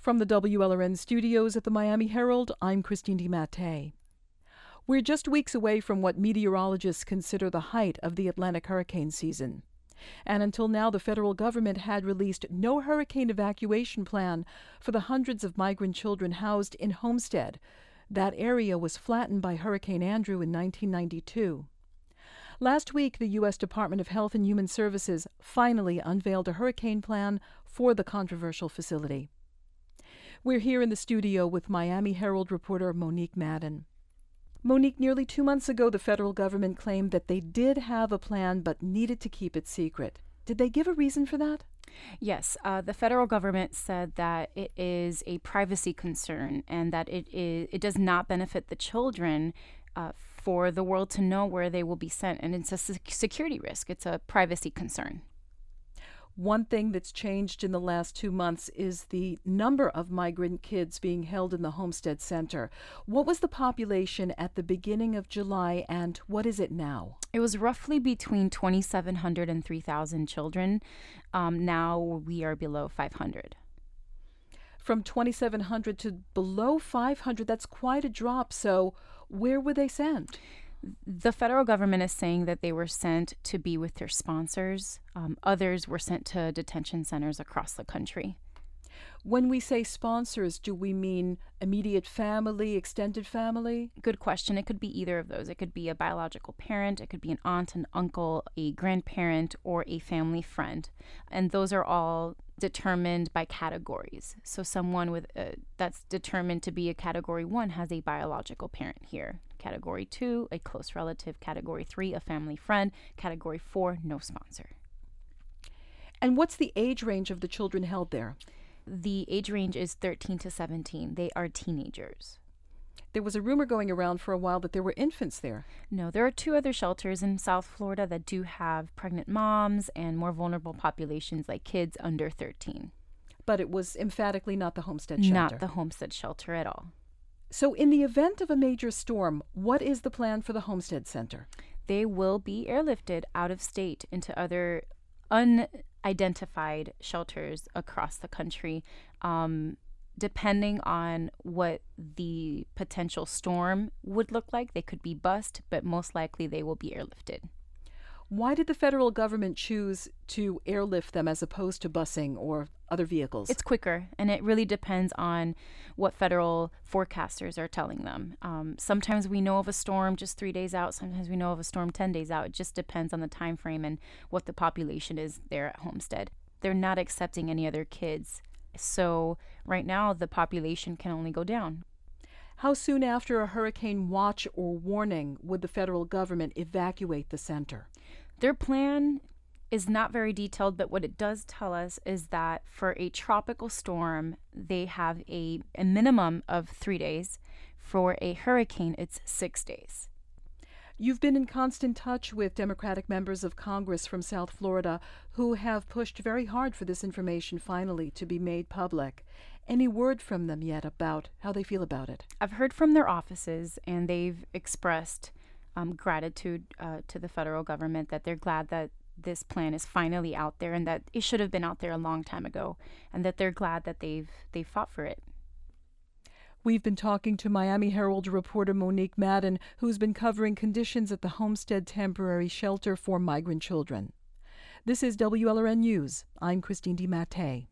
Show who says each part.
Speaker 1: From the WLRN studios at the Miami Herald, I'm Christine DiMattei. We're just weeks away from what meteorologists consider the height of the Atlantic hurricane season. And until now, the federal government had released no hurricane evacuation plan for the hundreds of migrant children housed in Homestead. That area was flattened by Hurricane Andrew in 1992. Last week, the U.S. Department of Health and Human Services finally unveiled a hurricane plan for the controversial facility. We're here in the studio with Miami Herald reporter Monique Madden. Monique, nearly 2 months ago, the federal government claimed that they did have a plan but needed to keep it secret. Did they give a reason for that?
Speaker 2: Yes, the federal government said that it is a privacy concern and that it does not benefit the children for the world to know where they will be sent. And it's a security risk. It's a privacy concern.
Speaker 1: One thing that's changed in the last 2 months is the number of migrant kids being held in the Homestead Center. What was the population at the beginning of July, and what is it now?
Speaker 2: It was roughly between 2,700 and 3,000 children. Now we are below 500.
Speaker 1: From 2,700 to below 500, that's quite a drop. So where were they sent?
Speaker 2: The federal government is saying that they were sent to be with their sponsors. Others were sent to detention centers across the country.
Speaker 1: When we say sponsors, do we mean immediate family, extended family?
Speaker 2: Good question. It could be either of those. It could be a biological parent, it could be an aunt, an uncle, a grandparent, or a family friend. And those are all determined by categories. So someone with that's determined to be a Category 1 has a biological parent here. Category 2, a close relative. Category 3, a family friend. Category 4, no sponsor.
Speaker 1: And what's the age range of the children held there?
Speaker 2: The age range is 13 to 17. They are teenagers.
Speaker 1: There was a rumor going around for a while that there were infants there.
Speaker 2: No, there are 2 other shelters in South Florida that do have pregnant moms and more vulnerable populations like kids under 13.
Speaker 1: But it was emphatically not the Homestead Shelter.
Speaker 2: Not the Homestead Shelter at all.
Speaker 1: So in the event of a major storm, what is the plan for the Homestead Center?
Speaker 2: They will be airlifted out of state into other unidentified shelters across the country. Depending on what the potential storm would look like, they could be bused, but most likely they will be airlifted.
Speaker 1: Why did the federal government choose to airlift them as opposed to busing or other vehicles?
Speaker 2: It's quicker, and it really depends on what federal forecasters are telling them. Sometimes we know of a storm just 3 days out. Sometimes we know of a storm 10 days out. It just depends on the time frame and what the population is there at Homestead. They're not accepting any other kids. So right now, the population can only go down.
Speaker 1: How soon after a hurricane watch or warning would the federal government evacuate the center?
Speaker 2: Their plan is not very detailed, but what it does tell us is that for a tropical storm, they have a minimum of 3 days. For a hurricane, it's 6 days.
Speaker 1: You've been in constant touch with Democratic members of Congress from South Florida who have pushed very hard for this information finally to be made public. Any word from them yet about how they feel about it?
Speaker 2: I've heard from their offices, and they've expressed gratitude to the federal government that they're glad that this plan is finally out there and that it should have been out there a long time ago, and that they're glad that they've fought for it.
Speaker 1: We've been talking to Miami Herald reporter Monique Madden, who's been covering conditions at the Homestead Temporary Shelter for Migrant Children. This is WLRN News. I'm Christine DiMattei.